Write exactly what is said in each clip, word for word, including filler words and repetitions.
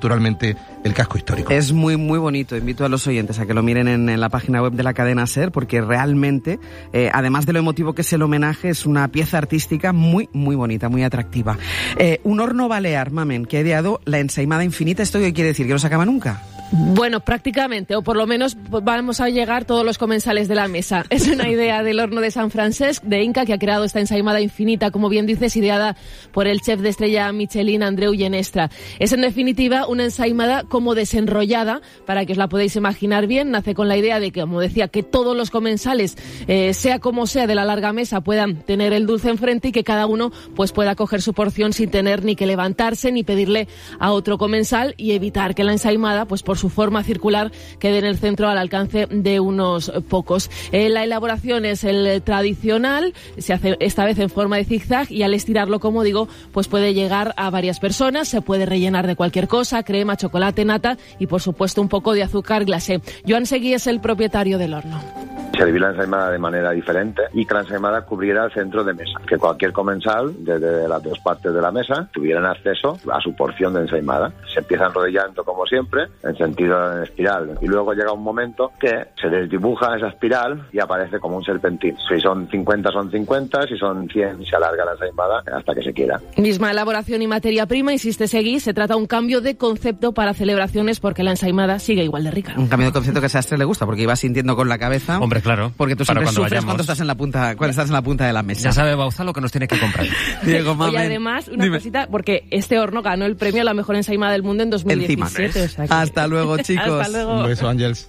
culturalmente el casco histórico. Es muy, muy bonito. Invito a los oyentes a que lo miren en, en la página web de la cadena SER, porque realmente, eh, además de lo emotivo que es el homenaje, es una pieza artística muy, muy bonita, muy atractiva. Eh, un horno balear, Mamen, que ha ideado la ensaimada infinita. ¿Esto qué quiere decir? ¿Que no se acaba nunca? Bueno, prácticamente, o por lo menos vamos a llegar todos los comensales de la mesa. Es una idea del horno de San Francesc, de Inca, que ha creado esta ensaimada infinita, como bien dices, ideada por el chef de estrella Michelin, Andreu Llenestra. Es, en definitiva, una ensaimada como desenrollada, para que os la podáis imaginar bien. Nace con la idea de que, como decía, que todos los comensales, eh, sea como sea de la larga mesa, puedan tener el dulce enfrente y que cada uno pues pueda coger su porción sin tener ni que levantarse ni pedirle a otro comensal, y evitar que la ensaimada, pues por su forma circular, quede en el centro al alcance de unos pocos. Eh, la elaboración es el tradicional, se hace esta vez en forma de zigzag, y al estirarlo, como digo, pues puede llegar a varias personas. Se puede rellenar de cualquier cosa: crema, chocolate, nata y, por supuesto, un poco de azúcar glacé. Joan Seguí es el propietario del horno. Servir la ensaimada de manera diferente y que la ensaimada cubriera el centro de mesa, que cualquier comensal desde las dos partes de la mesa tuvieran acceso a su porción de ensaimada. Se empieza enrollando, como siempre, en sentido en espiral, y luego llega un momento que se desdibuja esa espiral y aparece como un serpentín. Si son cincuenta, son cincuenta, si son cien, se alarga la ensaimada hasta que se quiera. Misma elaboración y materia prima, insiste Seguí. Se trata de un cambio de concepto para celebraciones, porque la ensaimada sigue igual de rica. Un cambio de concepto que a Sastre le gusta, porque iba sintiendo con la cabeza. Hombre, claro. Porque tú siempre sufres vayamos. cuando estás en la punta, cuando estás en la punta de la mesa. Ya sabe Bauza lo que nos tiene que comprar. Diego, Mamen. Y además, una Dime. cosita, porque este horno ganó el premio a la mejor ensaimada del mundo en dos mil diecisiete. O sea que... Hasta luego, chicos. Hasta luego. Un beso, Ángels.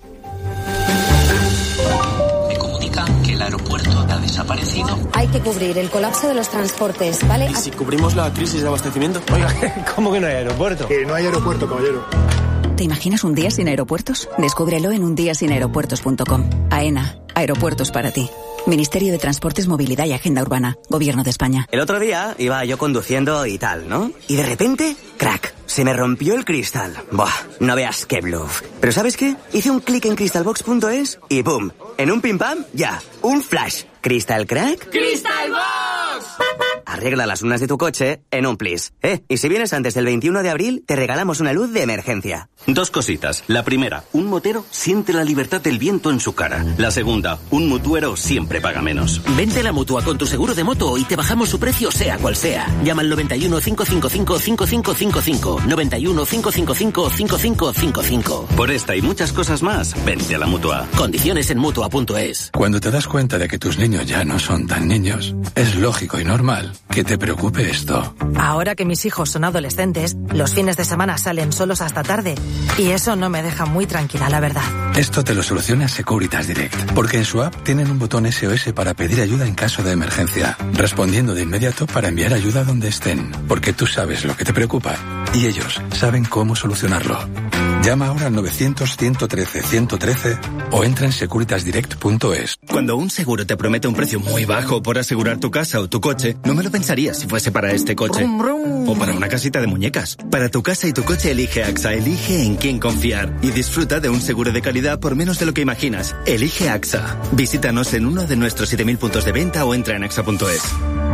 Me comunican que el aeropuerto ha desaparecido. Hay que cubrir el colapso de los transportes, ¿vale? ¿Y si cubrimos la crisis de abastecimiento? Oiga, ¿cómo que no hay aeropuerto? Que no hay aeropuerto, caballero. ¿Te imaginas un día sin aeropuertos? Descúbrelo en un día sin aeropuertos punto com. AENA, aeropuertos para ti. Ministerio de Transportes, Movilidad y Agenda Urbana, Gobierno de España. El otro día iba yo conduciendo y tal, ¿no? Y de repente, crack, se me rompió el cristal. Buah, no veas qué bluff. Pero ¿sabes qué? Hice un clic en crystalbox punto es y ¡pum! En un pim pam, ya, un flash. ¿Crystal crack? ¡Crystalbox! Arregla las lunas de tu coche en un plis. Eh, y si vienes antes del veintiuno de abril, te regalamos una luz de emergencia. Dos cositas. La primera, un motero siente la libertad del viento en su cara. La segunda, un mutuero siempre paga menos. Vente a la Mutua con tu seguro de moto y te bajamos su precio sea cual sea. Llama al noventa y uno, cinco cinco cinco, cinco cinco cinco cinco. noventa y uno, cinco cinco cinco, cinco cinco cinco cinco. Por esta y muchas cosas más, vente a la Mutua. Condiciones en Mutua punto es. Cuando te das cuenta de que tus niños ya no son tan niños, es lógico y normal que te preocupe esto. Ahora que mis hijos son adolescentes, los fines de semana salen solos hasta tarde y eso no me deja muy tranquila, la verdad. Esto te lo soluciona Securitas Direct, porque en su app tienen un botón S O S para pedir ayuda en caso de emergencia, respondiendo de inmediato para enviar ayuda donde estén, porque tú sabes lo que te preocupa y ellos saben cómo solucionarlo. Llama ahora al novecientos, ciento trece, ciento trece o entra en securitas direct punto es. Cuando un seguro te promete un precio muy bajo por asegurar tu casa o tu coche, no me lo pensaría si fuese para este coche. Brum, brum. O para una casita de muñecas. Para tu casa y tu coche elige AXA, elige en quién confiar y disfruta de un seguro de calidad por menos de lo que imaginas. Elige AXA. Visítanos en uno de nuestros siete mil puntos de venta o entra en axa punto es.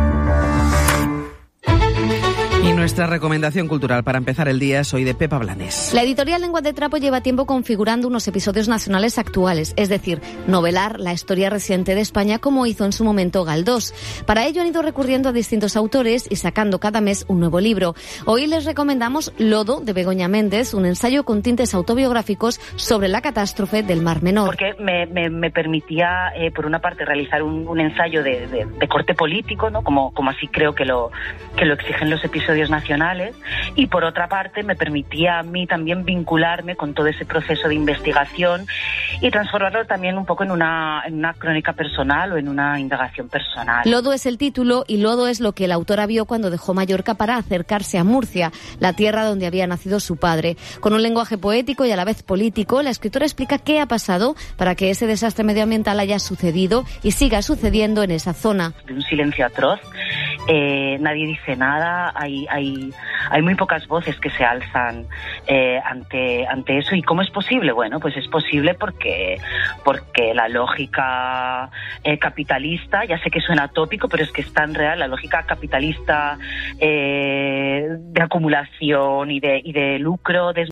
Y nuestra recomendación cultural para empezar el día es hoy de Pepa Blanes. La editorial Lengua de Trapo lleva tiempo configurando unos episodios nacionales actuales, es decir, novelar la historia reciente de España como hizo en su momento Galdós. Para ello han ido recurriendo a distintos autores y sacando cada mes un nuevo libro. Hoy les recomendamos Lodo, de Begoña Méndez, un ensayo con tintes autobiográficos sobre la catástrofe del Mar Menor. Porque me, me, me permitía, eh, por una parte, realizar un, un ensayo de, de, de corte político, ¿no? Como, como así creo que lo, que lo exigen los episodios nacionales, y por otra parte me permitía a mí también vincularme con todo ese proceso de investigación y transformarlo también un poco en una, en una crónica personal o en una indagación personal. Lodo es el título y Lodo es lo que la autora vio cuando dejó Mallorca para acercarse a Murcia, la tierra donde había nacido su padre. Con un lenguaje poético y a la vez político, la escritora explica qué ha pasado para que ese desastre medioambiental haya sucedido y siga sucediendo en esa zona. De un silencio atroz, eh, nadie dice nada, hay, hay, hay muy pocas voces que se alzan eh, ante, ante eso. ¿Y cómo es posible? Bueno, pues es posible porque, porque la lógica eh, capitalista, ya sé que suena tópico, pero es que es tan real, la lógica capitalista eh, de acumulación y de, y de lucro, de